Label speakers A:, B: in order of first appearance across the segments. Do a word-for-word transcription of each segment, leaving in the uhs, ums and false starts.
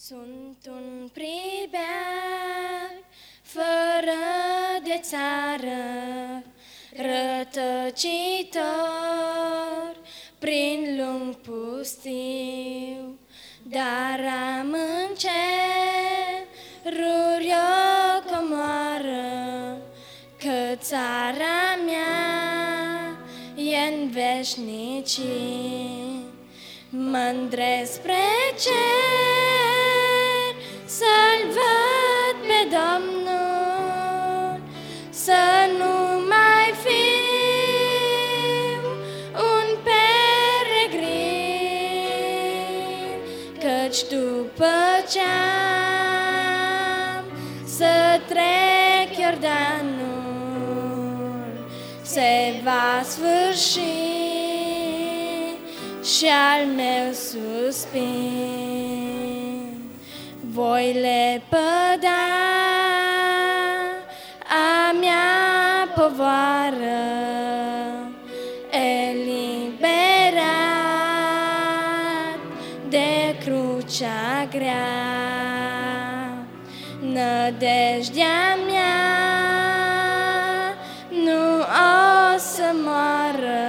A: Sunt un pribeag fără de țară, rătăcitor prin lung pustiu, dar am în ceruri o comoară, că țara mea e-n veșnicii. Mă-ndresc spre cer să-L văd pe Domnul, să nu mai fiu un peregrin, căci după ce-am să trec Iordanul, se va sfârși și al meu suspin. Voi lepăda a mea povară, eliberat de crucea grea. Nădejdea mea nu o să moară,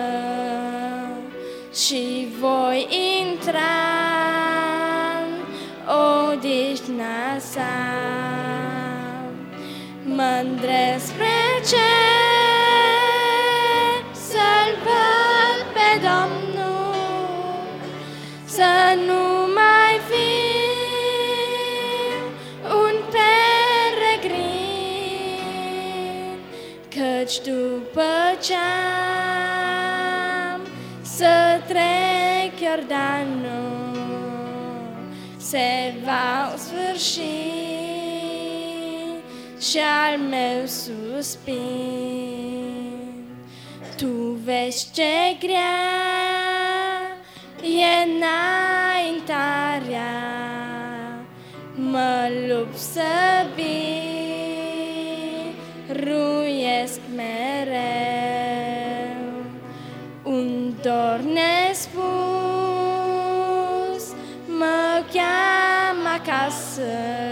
A: și voi intra în odihna sa. Mă-ndresc spre cer să-L văd pe Domnul, să nu mai fiu un peregrin, căci după ce-am să trec Iordanul, se va sfârși și al meu suspin. Tu vezi ce grea e înaintarea, mă lupt să biruiesc mereu. Un dor nespus mă cheamă acasă,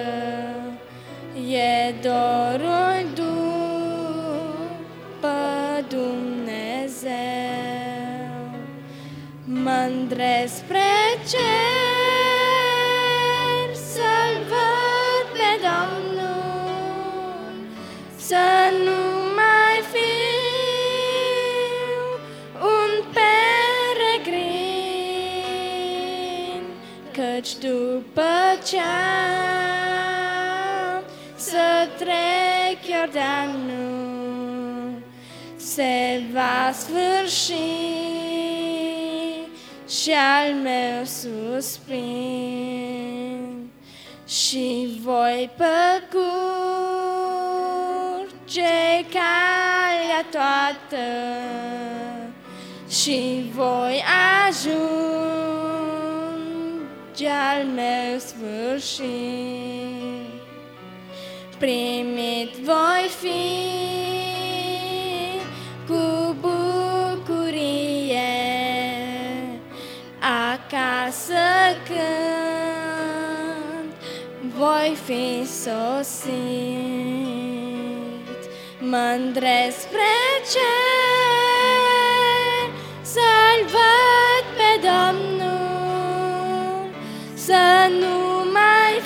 A: e dorul după Dumnezeu. Mă-ndresc spre cer să-L văd pe Domnul, să nu mai fiu un peregrin, căci după ce-am să trec Iordanul, se va sfârși și al meu suspin. Și voi parcurge calea toată și voi ajunge al meu sfârșit. Primit voi fi cu bucurie acasă când voi fi sosit. Mă-ndresc spre cer să-L văd pe Domnul, să nu mai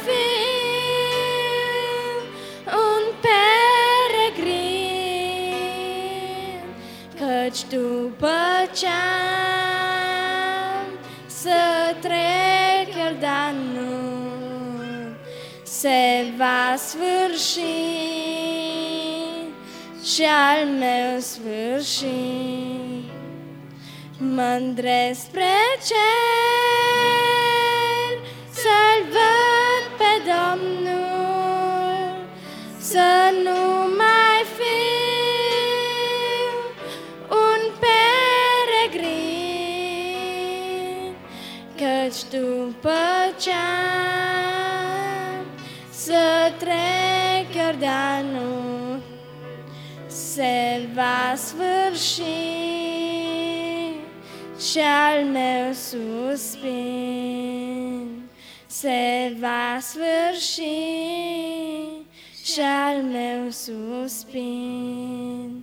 A: fiu un peregrin, căci după ce-am să trec Iordanul, se va sfârși și al meu sfârșit. Mă-ndresc spre cer să-L văd pe Domnul, să nu mai fiu un peregrin, căci după ce-am să trec Iordanul, se va sfârși și al meu suspin. se va sfârși și al meu suspin.